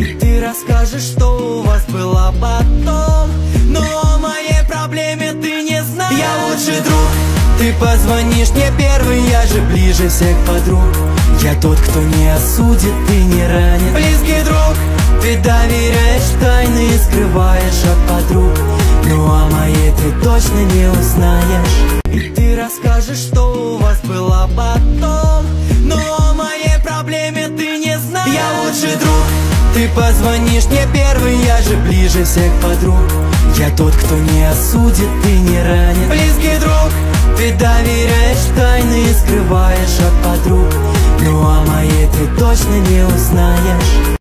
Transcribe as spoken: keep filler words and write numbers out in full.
Ты расскажешь, что у вас было потом, но о моей проблеме ты не знаешь. Я лучший друг, ты позвонишь мне первый, я же ближе всех подруг. Я тот, кто не осудит и не ранит. Близкий друг, ты доверяешь тайны и скрываешь от подруг, но о моей ты точно не узнаешь. Ты расскажешь, что у вас было потом, но о моей проблеме ты не знаешь. Я лучший друг, ты позвонишь мне первый, я же ближе всех подруг. Я тот, кто не осудит и не ранит. Близкий друг, ты доверяешь тайны и скрываешь от подруг, но о моей ты точно не узнаешь.